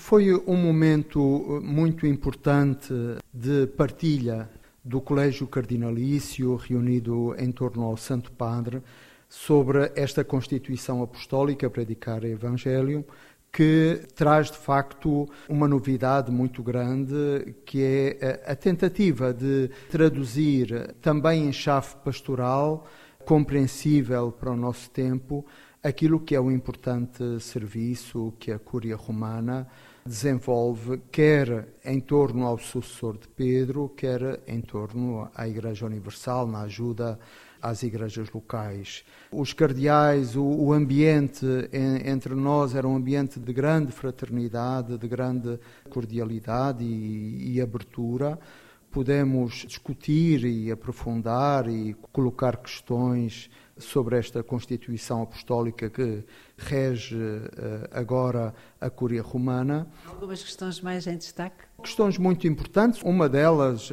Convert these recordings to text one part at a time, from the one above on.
Foi um momento muito importante de partilha do Colégio Cardinalício, reunido em torno ao Santo Padre, sobre esta Constituição Apostólica, Predicar o Evangelho, que traz, de facto, uma novidade muito grande, que é a tentativa de traduzir também em chave pastoral, compreensível para o nosso tempo, aquilo que é o importante serviço que a Cúria Romana desenvolve, quer em torno ao sucessor de Pedro, quer em torno à Igreja Universal, na ajuda às igrejas locais. Os cardeais, o ambiente entre nós era um ambiente de grande fraternidade, de grande cordialidade e abertura. Pudemos discutir e aprofundar e colocar questões sobre esta Constituição Apostólica que rege agora a Cúria Romana. Algumas questões mais em destaque? Questões muito importantes. Uma delas,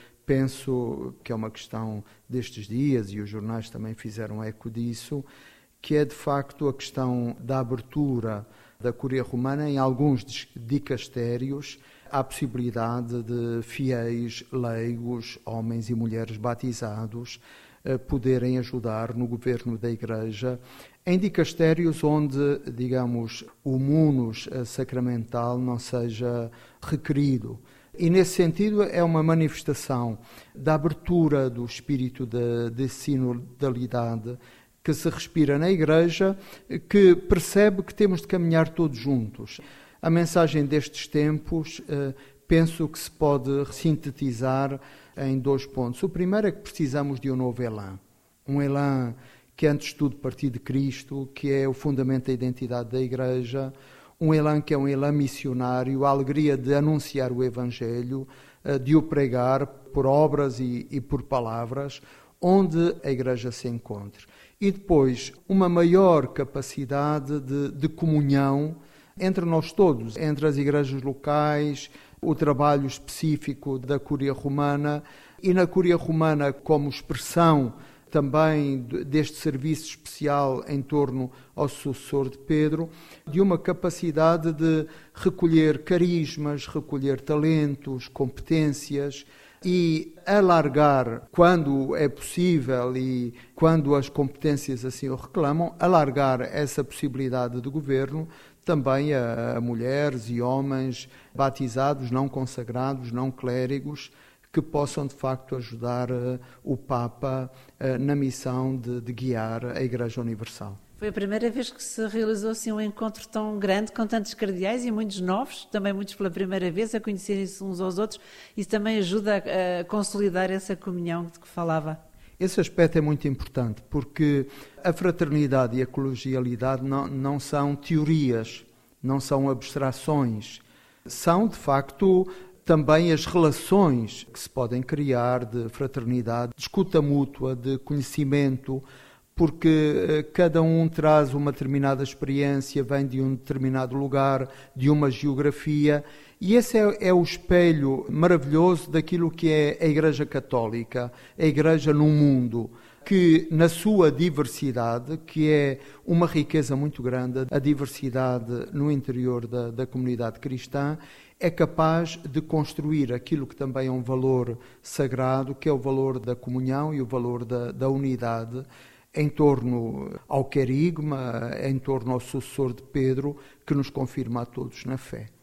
penso que é uma questão destes dias, e os jornais também fizeram eco disso, que é de facto a questão da abertura da Cúria Romana em alguns dicastérios à possibilidade de fiéis, leigos, homens e mulheres batizados, poderem ajudar no governo da Igreja em dicastérios onde, digamos, o munus sacramental não seja requerido. E, nesse sentido, é uma manifestação da abertura do espírito de sinodalidade que se respira na Igreja, que percebe que temos de caminhar todos juntos. A mensagem destes tempos, penso que se pode sintetizar em 2 pontos. O primeiro é que precisamos de um novo elan. Um elan que, antes de tudo, partir de Cristo, que é o fundamento da identidade da Igreja. Um elan que é um elan missionário, a alegria de anunciar o Evangelho, de o pregar por obras e por palavras, onde a Igreja se encontre. E depois, uma maior capacidade de comunhão entre nós todos, entre as igrejas locais, o trabalho específico da Cúria Romana e na Cúria Romana como expressão também deste serviço especial em torno ao sucessor de Pedro, de uma capacidade de recolher carismas, recolher talentos, competências e alargar, quando é possível e quando as competências assim o reclamam, alargar essa possibilidade de governo também a mulheres e homens batizados, não consagrados, não clérigos, que possam de facto ajudar o Papa na missão de guiar a Igreja Universal. Foi a primeira vez que se realizou assim um encontro tão grande, com tantos cardeais e muitos novos, também muitos pela primeira vez, a conhecerem-se uns aos outros. Isso também ajuda a consolidar essa comunhão de que falava. Esse aspecto é muito importante, porque a fraternidade e a colegialidade não são teorias, não são abstrações, são, de facto, também as relações que se podem criar de fraternidade, de escuta mútua, de conhecimento, porque cada um traz uma determinada experiência, vem de um determinado lugar, de uma geografia, e esse é o espelho maravilhoso daquilo que é a Igreja Católica, a Igreja no mundo, que na sua diversidade, que é uma riqueza muito grande, a diversidade no interior da comunidade cristã, é capaz de construir aquilo que também é um valor sagrado, que é o valor da comunhão e o valor da unidade, em torno ao querigma, em torno ao sucessor de Pedro, que nos confirma a todos na fé.